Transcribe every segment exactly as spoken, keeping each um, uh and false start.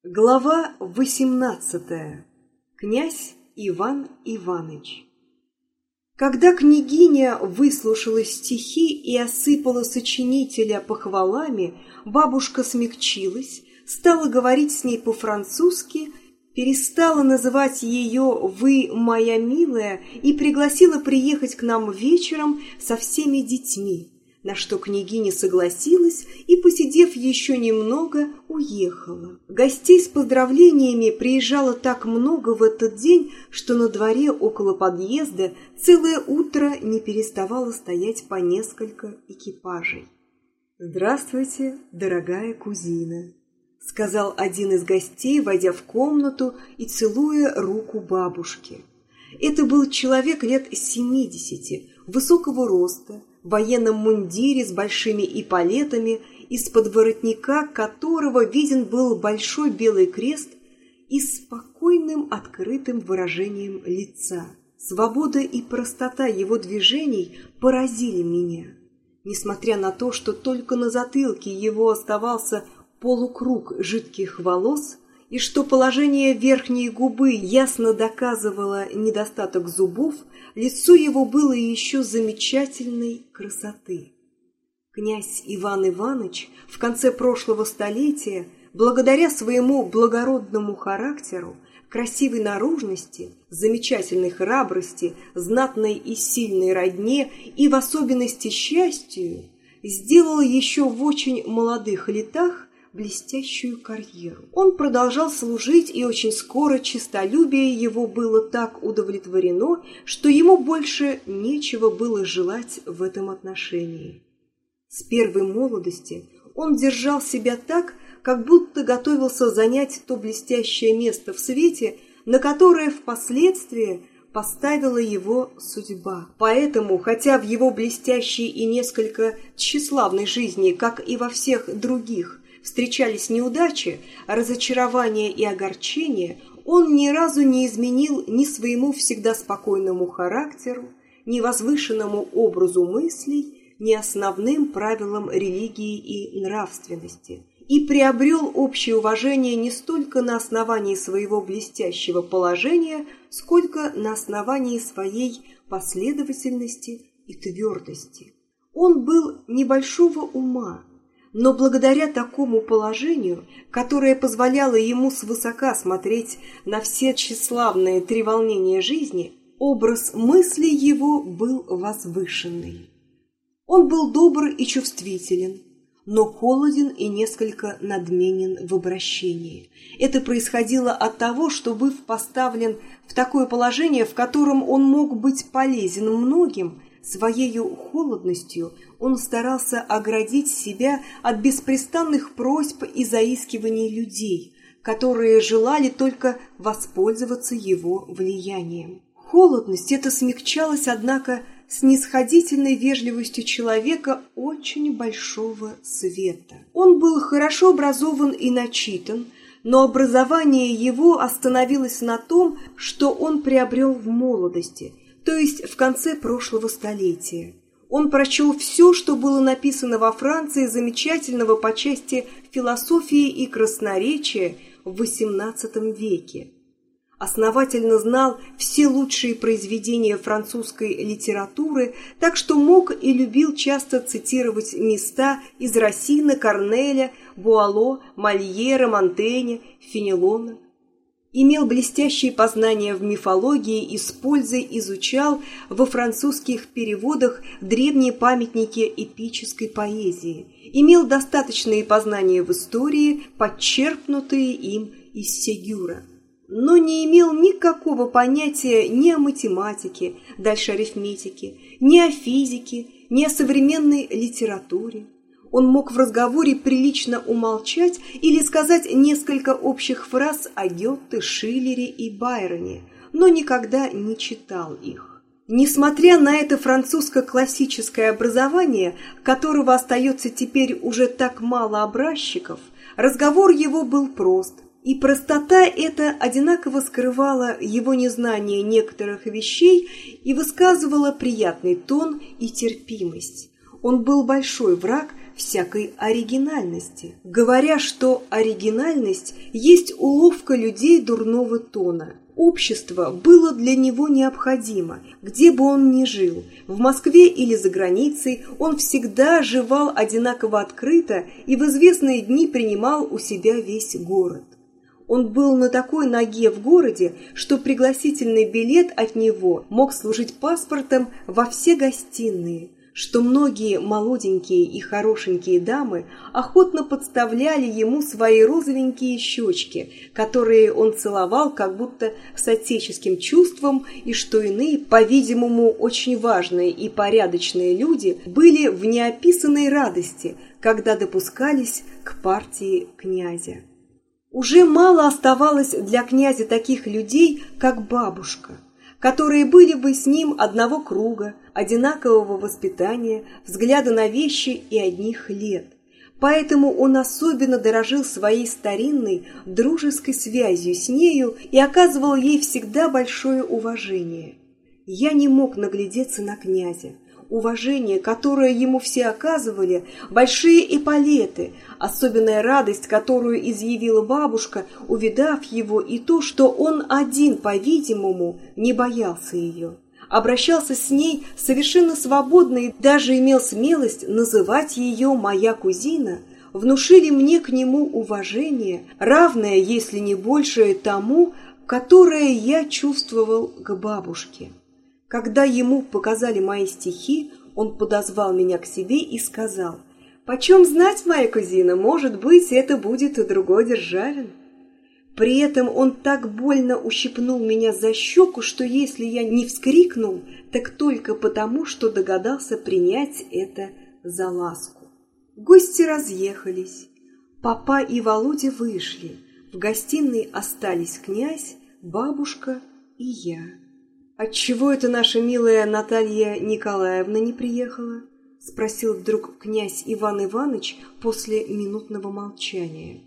Глава восемнадцатая. Князь Иван Иваныч. Когда княгиня выслушала стихи и осыпала сочинителя похвалами, бабушка смягчилась, стала говорить с ней по-французски, перестала называть ее «вы, моя милая» и пригласила приехать к нам вечером со всеми детьми, на что княгиня согласилась и, посидев еще немного, уехала. Гостей с поздравлениями приезжало так много в этот день, что на дворе около подъезда целое утро не переставало стоять по несколько экипажей. «Здравствуйте, дорогая кузина», — сказал один из гостей, войдя в комнату и целуя руку бабушки. Это был человек лет семидесяти, высокого роста, в военном мундире с большими эполетами, из-под воротника которого виден был большой белый крест и спокойным открытым выражением лица. Свобода и простота его движений поразили меня. Несмотря на то, что только на затылке его оставался полукруг жидких волос, и что положение верхней губы ясно доказывало недостаток зубов, лицо его было еще замечательной красоты. Князь Иван Иваныч в конце прошлого столетия, благодаря своему благородному характеру, красивой наружности, замечательной храбрости, знатной и сильной родне и в особенности счастью, сделал еще в очень молодых летах блестящую карьеру. Он продолжал служить, и очень скоро честолюбие его было так удовлетворено, что ему больше нечего было желать в этом отношении. С первой молодости он держал себя так, как будто готовился занять то блестящее место в свете, на которое впоследствии поставила его судьба. Поэтому, хотя в его блестящей и несколько тщеславной жизни, как и во всех других, встречались неудачи, разочарования и огорчения, он ни разу не изменил ни своему всегда спокойному характеру, ни возвышенному образу мыслей, ни основным правилам религии и нравственности, и приобрел общее уважение не столько на основании своего блестящего положения, сколько на основании своей последовательности и твердости. Он был небольшого ума, но благодаря такому положению, которое позволяло ему свысока смотреть на все тщеславные треволнения жизни, образ мысли его был возвышенный. Он был добр и чувствителен, но холоден и несколько надменен в обращении. Это происходило от того, что, быв поставлен в такое положение, в котором он мог быть полезен многим, своей холодностью он старался оградить себя от беспрестанных просьб и заискиваний людей, которые желали только воспользоваться его влиянием. Холодность эта смягчалась, однако, снисходительной вежливостью человека очень большого света. Он был хорошо образован и начитан, но образование его остановилось на том, что он приобрел в молодости, то есть в конце прошлого столетия. Он прочел все, что было написано во Франции замечательного по части философии и красноречия в восемнадцатом веке. Основательно знал все лучшие произведения французской литературы, так что мог и любил часто цитировать места из Рассина, Корнеля, Буало, Мольера, Монтэня, Фенелона. Имел блестящие познания в мифологии и с пользой изучал во французских переводах древние памятники эпической поэзии. Имел достаточные познания в истории, подчерпнутые им из Сегюра. Но не имел никакого понятия ни о математике, дальше арифметике, ни о физике, ни о современной литературе. Он мог в разговоре прилично умолчать или сказать несколько общих фраз о Гёте, Шиллере и Байроне, но никогда не читал их. Несмотря на это французско-классическое образование, которого остается теперь уже так мало образчиков, разговор его был прост, и простота эта одинаково скрывала его незнание некоторых вещей и высказывала приятный тон и терпимость. Он был большой враг всякой оригинальности, говоря, что оригинальность есть уловка людей дурного тона. Общество было для него необходимо, где бы он ни жил, в Москве или за границей, он всегда жевал одинаково открыто и в известные дни принимал у себя весь город. Он был на такой ноге в городе, что пригласительный билет от него мог служить паспортом во все гостиные, что многие молоденькие и хорошенькие дамы охотно подставляли ему свои розовенькие щечки, которые он целовал как будто с отеческим чувством, и что иные, по-видимому, очень важные и порядочные люди были в неописанной радости, когда допускались к партии князя. Уже мало оставалось для князя таких людей, как бабушка, которые были бы с ним одного круга, одинакового воспитания, взгляда на вещи и одних лет. Поэтому он особенно дорожил своей старинной дружеской связью с нею и оказывал ей всегда большое уважение. Я не мог наглядеться на князя. Уважение, которое ему все оказывали, большие эполеты, особенная радость, которую изъявила бабушка, увидав его, и то, что он один, по-видимому, не боялся ее, обращался с ней совершенно свободно и даже имел смелость называть ее «моя кузина», внушили мне к нему уважение, равное, если не большее, тому, которое я чувствовал к бабушке. Когда ему показали мои стихи, он подозвал меня к себе и сказал: «Почем знать, моя кузина, может быть, это будет и другой Державин». При этом он так больно ущипнул меня за щеку, что если я не вскрикнул, так только потому, что догадался принять это за ласку. Гости разъехались. Папа и Володя вышли. В гостиной остались князь, бабушка и я. «Отчего это наша милая Наталья Николаевна не приехала?» — спросил вдруг князь Иван Иванович после минутного молчания.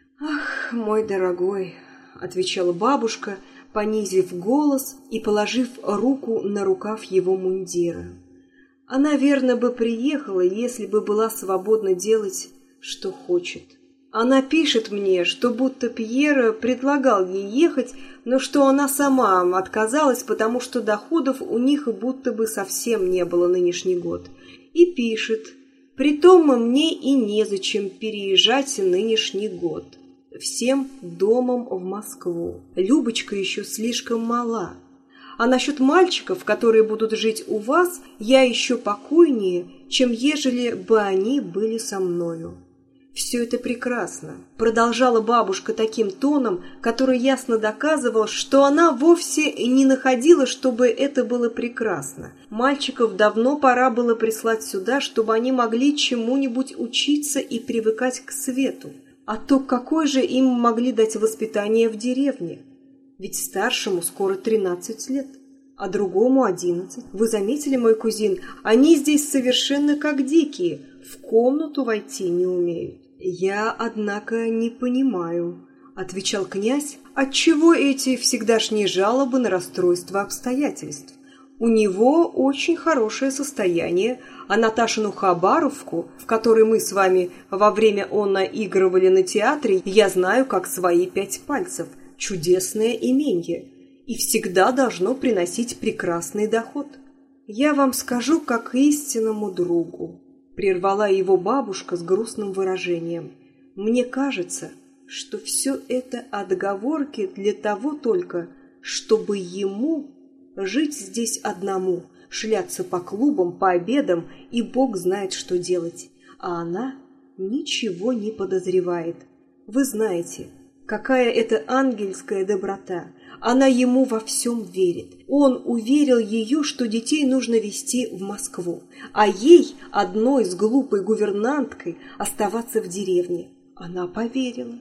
«Ах, мой дорогой!» — отвечала бабушка, понизив голос и положив руку на рукав его мундира. «Она, верно, бы приехала, если бы была свободна делать, что хочет. Она пишет мне, что будто Пьера предлагал ей ехать, но что она сама отказалась, потому что доходов у них будто бы совсем не было нынешний год. И пишет: притом мне и незачем переезжать нынешний год. Всем домом в Москву. Любочка еще слишком мала. А насчет мальчиков, которые будут жить у вас, я еще покойнее, чем ежели бы они были со мною». «Все это прекрасно», — продолжала бабушка таким тоном, который ясно доказывал, что она вовсе не находила, чтобы это было прекрасно. Мальчиков давно пора было прислать сюда, чтобы они могли чему-нибудь учиться и привыкать к свету. А то какое же им могли дать воспитание в деревне? Ведь старшему скоро тринадцать лет, а другому одиннадцать. Вы заметили, мой кузин, они здесь совершенно как дикие, в комнату войти не умеют. «Я, однако, не понимаю», — отвечал князь, «отчего эти всегдашние жалобы на расстройство обстоятельств? У него очень хорошее состояние, а Наташину Хабаровку, в которой мы с вами во время онно игрывали на театре, я знаю как свои пять пальцев, чудесное именье, и всегда должно приносить прекрасный доход. Я вам скажу как истинному другу». Прервала его бабушка с грустным выражением. «Мне кажется, что все это отговорки для того только, чтобы ему жить здесь одному, шляться по клубам, по обедам, и Бог знает, что делать. А она ничего не подозревает. Вы знаете, какая это ангельская доброта. Она ему во всем верит. Он уверил ее, что детей нужно везти в Москву, а ей, одной с глупой гувернанткой, оставаться в деревне. Она поверила.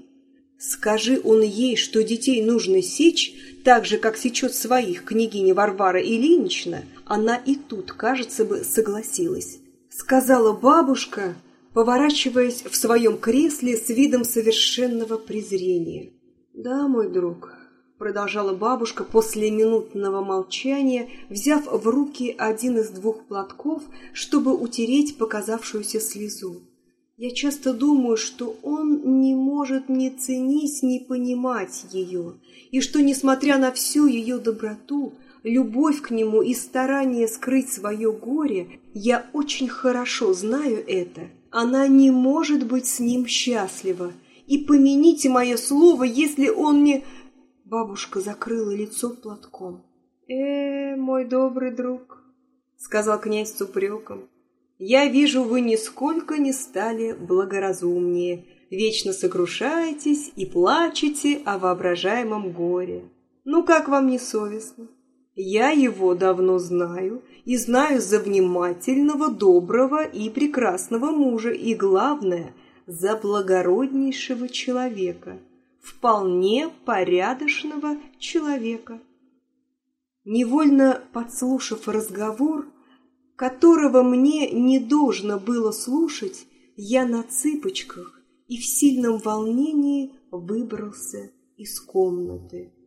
Скажи он ей, что детей нужно сечь, так же, как сечет своих княгиня Варвара Ильинична, она и тут, кажется бы, согласилась. Сказала бабушка, поворачиваясь в своем кресле с видом совершенного презрения. «Да, мой друг», — продолжала бабушка после минутного молчания, взяв в руки один из двух платков, чтобы утереть показавшуюся слезу. Я часто думаю, что он не может ни ценить, ни понимать ее, и что, несмотря на всю ее доброту, любовь к нему и старание скрыть свое горе, я очень хорошо знаю это. Она не может быть с ним счастлива. И помяните мое слово, если он не... Бабушка закрыла лицо платком. «Э, мой добрый друг», — сказал князь с упреком, — «я вижу, вы нисколько не стали благоразумнее, вечно сокрушаетесь и плачете о воображаемом горе. Ну, как вам не совестно? Я его давно знаю и знаю за внимательного, доброго и прекрасного мужа, и, главное, за благороднейшего человека, вполне порядочного человека». Невольно подслушав разговор, которого мне не должно было слушать, я на цыпочках и в сильном волнении выбрался из комнаты.